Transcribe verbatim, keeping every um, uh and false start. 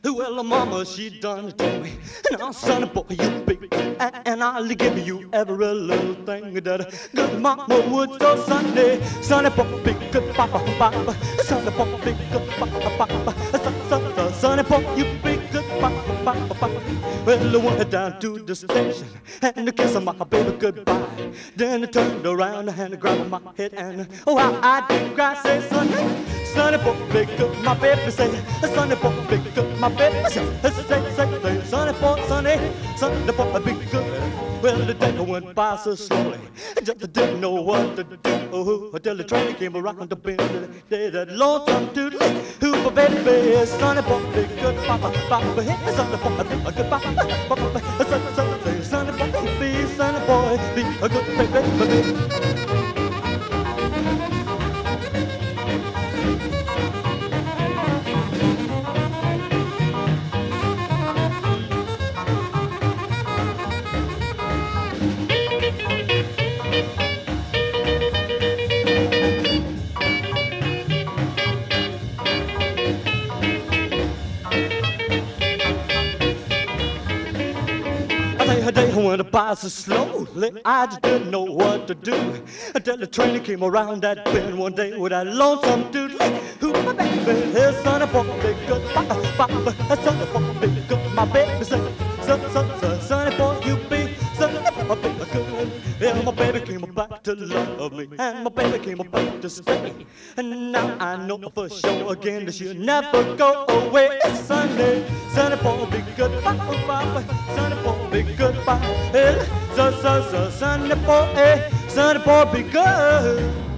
Well, mama, she done it to me. Now, sonny boy, you big, and, and I'll give you every little thing that a good mama would. So, sonny, sonny boy, big good papa, papa, sonny boy, big good papa, papa, son, son, son, sonny boy, you big good papa, papa, papa. Well, I went down to the station and I kissed my baby goodbye. Then I turned around and grabbed my head and oh, how I did cry, say, sonny. Sonny boy, big up, my baby say, sonny boy, big up, my baby say, say, say, say, sonny boy, sonny, sonny boy, big up. Well, the day went by so slowly, just didn't know what to do. Oh, until the train came around the bend, they that lonesome doodly, who my baby, sonny boy, big up, papa, papa, hey, sonny boy, big up, papa, papa, sonny, sonny, sonny boy, be sonny boy, be a good baby, baby. I tell you, a day went by so slowly, I just didn't know what to do. Until the train came around that bend one day with that lonesome dude. Who my baby is, son of a big good papa, papa, son of a big good, my baby said, son, son, son, sonny boy, you be, son of a big good. Yeah, my baby came back to love me, and my baby came back to stay. And now I know for sure again that she'll never go away. Sonny, sonny boy, be good, papa, papa, sonny boy, be good, papa, so, so, so, sonny boy, eh, sonny boy, be good.